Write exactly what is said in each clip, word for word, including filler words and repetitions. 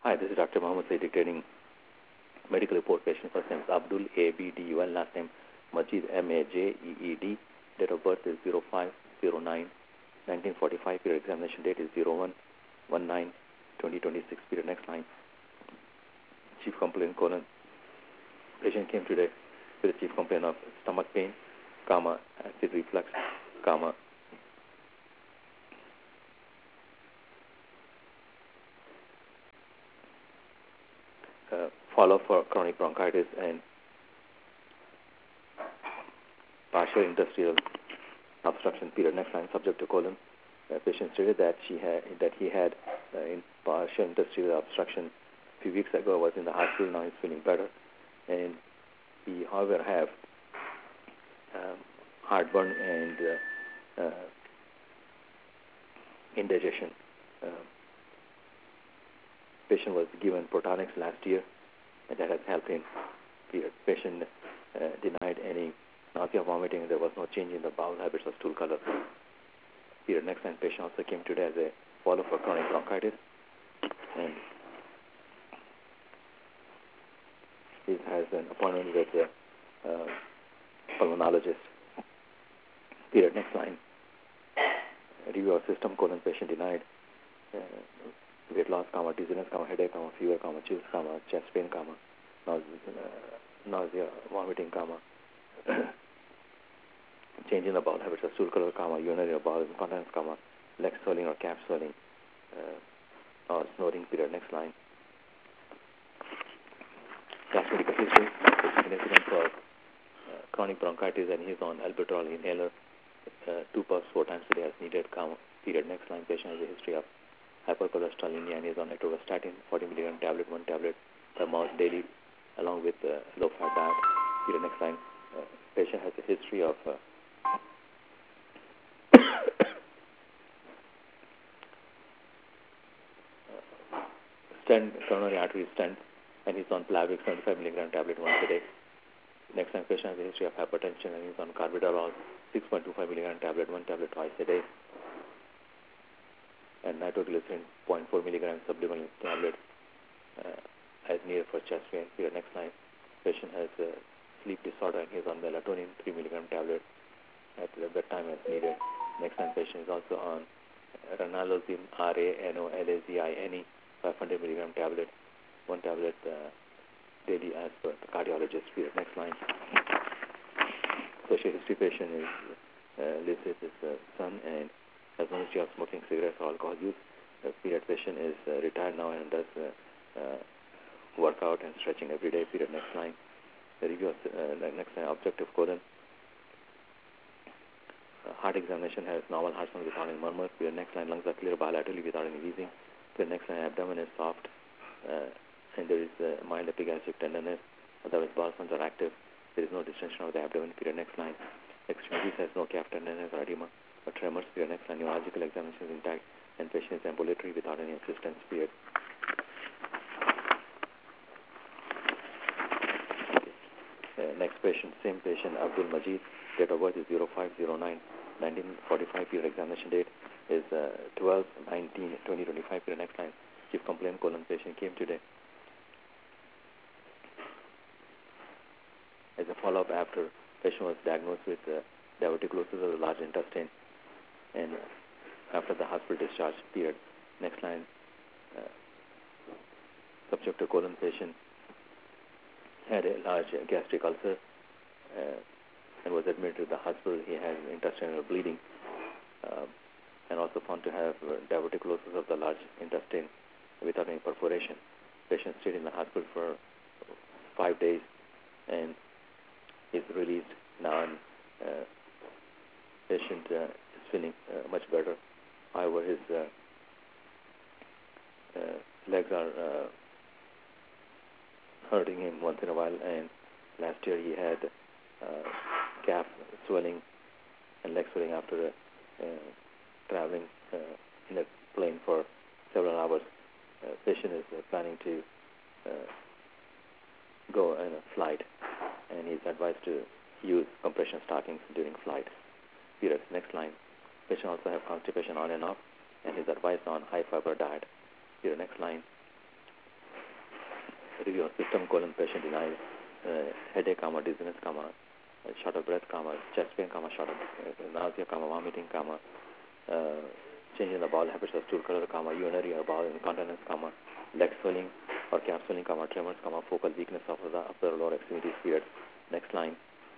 Hi, this is Doctor Mohammed Said dictating medical report. Patient first name is Abdul, A B D U L, last name Majid, M A J E E D. Date of birth is zero five zero nine nineteen forty-five. Period examination date is zero one nineteen twenty twenty-six. Period next line. Chief complaint colon. Patient came today with a chief complaint of stomach pain, comma, acid reflux, comma, Uh, follow-up for chronic bronchitis and partial industrial obstruction. Period. Next line. Subject to colon. Uh, patient stated that she had that he had uh, in partial industrial obstruction a few weeks ago. Was in the hospital. Now he's feeling better, and he, however, have um, heartburn and uh, uh, indigestion. Uh, patient was given Protonix last year, and that has helped him. Period. Patient uh, denied any nausea, vomiting. There was no change in the bowel habits or stool color. Period. Next time, patient also came today as a follow for chronic bronchitis, and he has an appointment with the uh, pulmonologist. Period. Next line. Review of system colon. Patient denied uh, weight loss, comma, dizziness, comma, headache, comma, fever, comma, chills, comma, chest pain, comma, nausea, uh, nausea vomiting, comma, change in the bowel habits of stool color, comma, urinary or bowel incontinence, comma, leg swelling or calf swelling, uh, or snoring. Period. Next line. Past medical history is significant for uh, chronic bronchitis, and he is on albuterol inhaler, uh, two puffs four times a day as needed, comma. Period. Next line. Patient has a history of hypercholesterolemia and is on atorvastatin, forty milligram tablet, one tablet per month daily, along with uh, low-fat diet. Period. Next line. Uh, patient has a history of uh, stent, coronary artery stent, and he's on Plavix, seventy-five milligram tablet once a day. Next time, patient has a history of hypertension and he's on carvedilol, six point two five milligram tablet, one tablet twice a day, and nitroglycerin, zero point four milligram subliminal tablet uh, as needed for chest pain. Period. Next line. Patient has a sleep disorder and he's on melatonin, three milligram tablet at the bedtime as needed. Next time, patient is also on ranolazine, R A N O L A Z I N E, five hundred milligram tablet, one tablet uh, daily as per the cardiologist. Period. Next line. Social history. Patient is uh, lives with his uh, son and has no history of smoking cigarettes or alcohol use. The period. Patient is uh, retired now and does uh, uh, workout and stretching every day. Period. Next line. The review of uh, next line. Objective colon. Uh, heart examination has normal heart sound without any murmurs. Period. Next line. Lungs are clear bilaterally without any wheezing. Period. Next line. Abdomen is soft uh, and there is uh, mild epigastric tenderness. Otherwise, bowel sounds are active. There is no distension of the abdomen. Period. Next line. Extremities has no calf tenderness or edema or tremors. Period. Next line. Neurological examination is intact and patient is ambulatory without any assistance. Period. Uh, next patient, same patient, Abdul Majid. Date of birth is zero five zero nine nineteen forty-five. Period. Examination date is uh, twelve nineteen twenty twenty-five. Period. Next line. Chief complaint colon. Patient came today as a follow-up after patient was diagnosed with uh, diverticulosis of the large intestine and uh, after the hospital discharge. Period. Next line. Uh, subject to colon. Patient had a large uh, gastric ulcer uh, and was admitted to the hospital. He had intestinal bleeding uh, and also found to have uh, diverticulosis of the large intestine without any perforation. Patient stayed in the hospital for five days and is released now, and uh, patient uh, is feeling uh, much better. However, his uh, uh, legs are uh, hurting him once in a while, and last year he had uh, calf swelling and leg swelling after uh, traveling uh, in a plane for several hours. Uh, patient is uh, planning to uh, go on a flight, and he's advised to use compression stockings during flight. Period. Next line. Patient also have constipation on and off, and is advised on high fiber diet. Period. Next line. review of system colon patient denied, uh, headache, comma, dizziness, comma, uh, short of breath, comma, chest pain, comma, short of uh, nausea, comma, vomiting, comma, uh, change in the bowel habits of stool color, comma, urinary or bowel incontinence, comma, leg swelling or calf swelling, comma, tremors, comma, focal weakness of the upper or lower extremities period. Next line.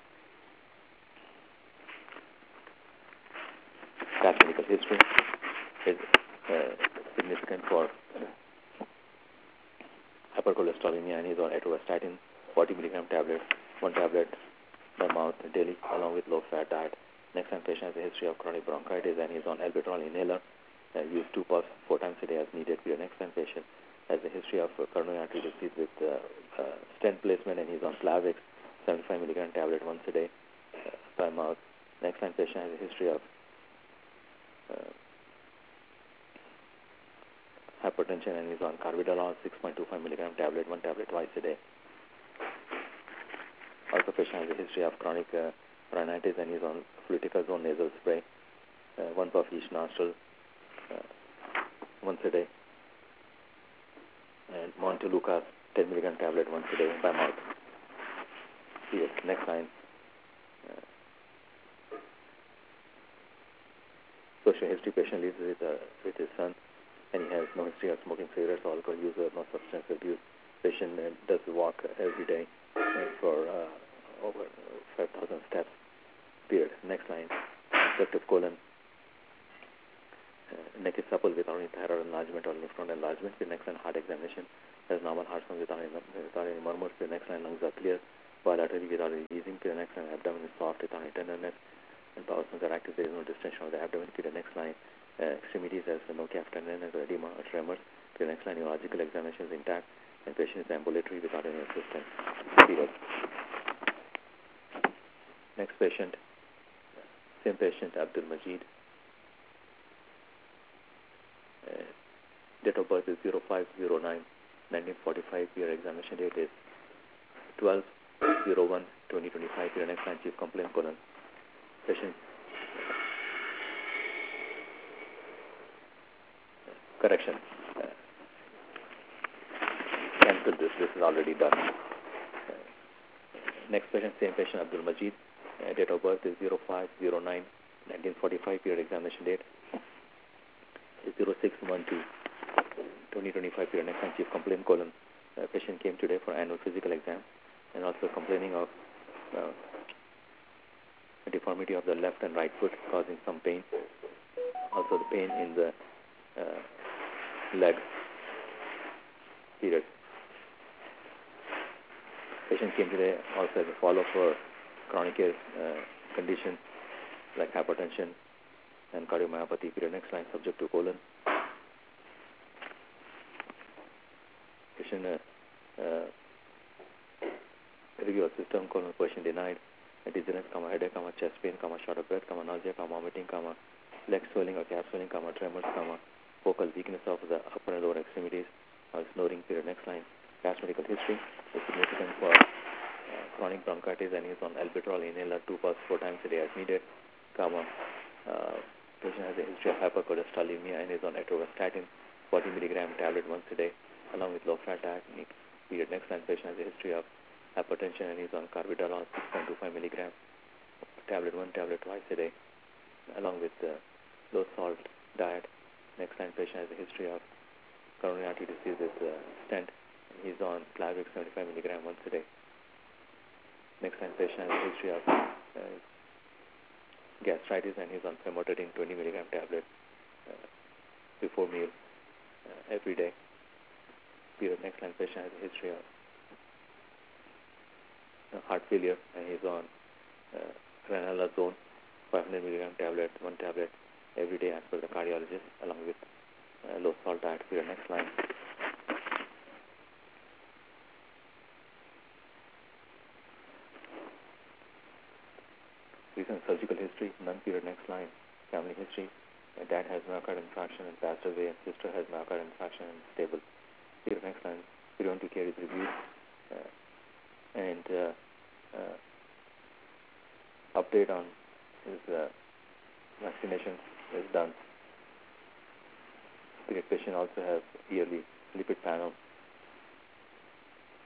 Past medical history is uh, significant for hypercholesterolemia and is on atorvastatin, forty milligram tablet, one tablet per mouth daily, along with low-fat diet. Next time, patient has a history of chronic bronchitis and is on albuterol inhaler, uh, use two puffs four times a day as needed. The next time, patient has a history of uh, coronary artery disease with uh, uh, stent placement and is on Plavix, seventy-five milligram tablet once a day uh, per mouth. Next time, patient has a history of uh, hypertension and is on carvedilol, six point two five milligram tablet, one tablet twice a day. Also, patient has a history of chronic uh, rhinitis and is on fluticasone nasal spray, uh, one puff each nostril, uh, once a day. And Montelukast, ten milligram tablet once a day by mouth. Yes, next line. Uh, social history: patient lives with, uh, with his son, and he has no history of smoking cigarettes, alcohol use, or no substance abuse. Patient uh, does walk every day uh, for uh, over five thousand steps. Period. Next line. Obstructive colon. Uh, neck is supple without any thyroid enlargement or lymph node enlargement. The next line, heart examination has normal heart sound without any, without any murmurs. The next line, lungs are clear, bilaterally without any wheezing. The next line, abdomen is soft without any tenderness, and bowel sounds are active. There is no distension of the abdomen. The next line, uh, extremities has no calf tenderness or edema or tremors. The next line, neurological examination is intact, and patient is ambulatory without any assistance. Period. Next patient, same patient, Abdul Majid. Uh, date of birth is zero five zero nine nineteen forty-five. Your examination date is twelve oh one twenty twenty-five. Your next line, chief complaint colon. Patient. Correction. Uh, cancel this. This is already done. Uh, next patient, same patient, Abdul Majid. Uh, date of birth is zero five zero nine nineteen forty-five. Your examination date is zero six one two twenty twenty-five. Your next line, chief complaint colon. Uh, patient came today for annual physical exam and also complaining of uh, deformity of the left and right foot causing some pain. Also the pain in the uh, leg. Period. Patient came today also as a follow-up for chronic uh, conditions like hypertension and cardiomyopathy. Period. Next line, subject to colon. Patient uh, uh, review of system colon, patient denied. Dizziness, comma, headache, comma, chest pain, comma, short of breath, comma, nausea, comma, vomiting, comma, leg swelling or calf swelling, comma, tremors, comma, focal weakness of the upper and lower extremities, or snoring. Period. Next line, past medical history is significant for uh, chronic bronchitis and is on albuterol inhaler two puffs four times a day as needed, comma, uh, patient has a history of hypercholesterolemia and is on atorvastatin, forty milligram tablet once a day, along with low-fat diet. Period. Next line, patient has a history of hypertension and is on carvedilol, six point two five milligram tablet, one tablet twice a day, along with uh, low salt diet. Next line, patient has a history of coronary artery disease with uh, stent. He's on Plavix, seventy-five milligram once a day. Next line, patient has a history of uh, gastritis and he's on famotidine, twenty milligram tablet uh, before meal uh, every day. Period. Next line, patient has a history of heart failure and he's on uh, ranelazone, five hundred milligram tablet, one tablet every day as per the cardiologist, along with uh, low salt diet. Period. Next line. Recent surgical history, none. Period. Next line. Family history. Uh, dad has myocardial infarction and passed away, and sister has myocardial infarction and stable. Period. Next line. Preventive care is reviewed. Uh, and uh, uh, update on his uh, vaccination is done. The patient also has yearly lipid panel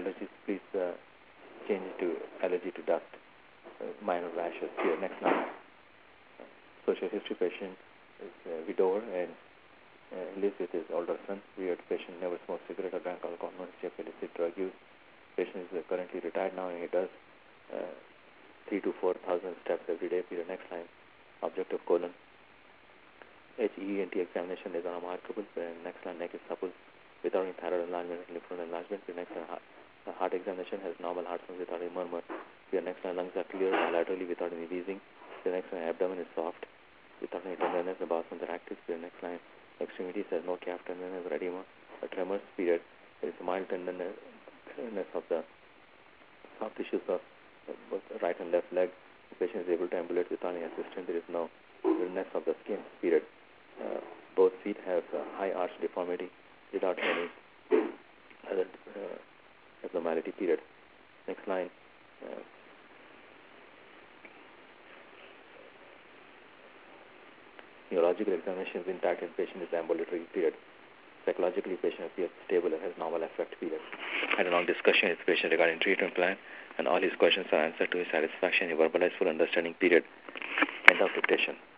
allergies, please uh, change it to allergy to dust, uh, minor rashes. Here, next line. Social history patient is a widower and uh, lives with his older son. Weird patient never smoked cigarette or drank alcohol, no history of illicit drug use. Patient is uh, currently retired now and he does uh, three to four thousand steps every day. Period. Next line. Objective colon. H E N T examination is unremarkable. Next line. Neck is supple without any thyroid enlargement and lymph node enlargement. Next line. Heart, the heart examination has normal heart sounds without any murmur. Period. Next line. Lungs are clear bilaterally without any wheezing. The next line. Abdomen is soft without any tenderness. The bowel sounds are active. The next line. Extremities has no calf tenderness or edema or tremors. Period. There is mild tenderness of the soft tissues of both right and left leg. The patient is able to ambulate without any assistance. There is no illness of the skin. Period. Uh, both feet have uh, high arch deformity without any other uh, abnormality. Period. Next line. Uh, neurological examination is intact and patient is ambulatory. Period. Psychologically, patient appears stable and has normal affect. Period. Had a long discussion with patient regarding treatment plan, and all his questions are answered to his satisfaction. He verbalized full understanding. Period. End of dictation.